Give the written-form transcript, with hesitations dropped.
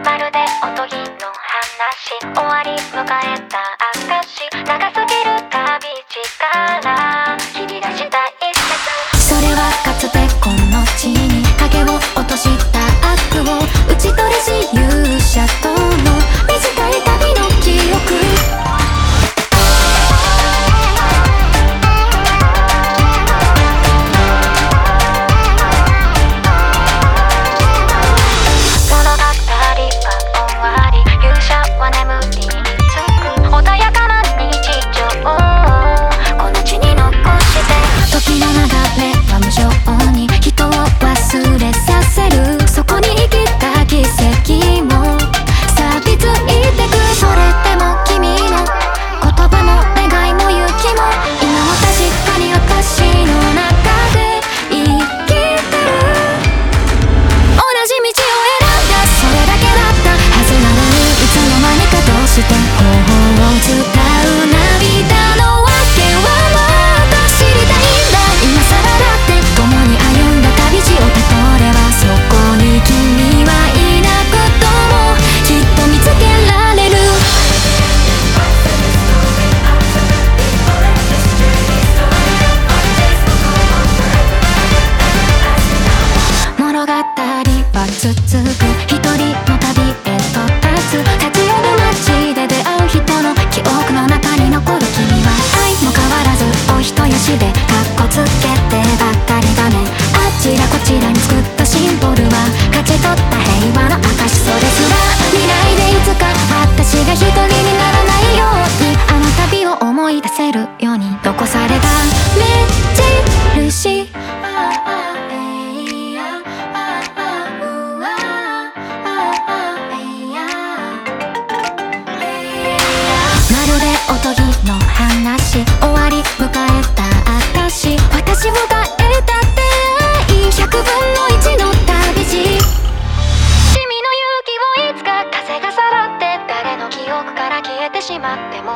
まるでおとぎの話、終わり迎えた証、長すぎる旅力切り出した一節。それはかつてこの地に影を落とした悪を打ち取りし勇者との短い旅の記憶。続く一人の旅へと立ち寄る街で出会う人の記憶の中に残る君は愛も変わらずお人よしでカッコつけてばっかりだね。あちらこちらに作ったシンボルは勝ち取った平和の証、それすら未来でいつか私が一人にならないように、あの旅を思い出せるように残された目印。おとぎの話、終わり迎えた証、私を変えた出会い、100分の1の旅路。君の勇気をいつか風がさらって誰の記憶から消えてしまっても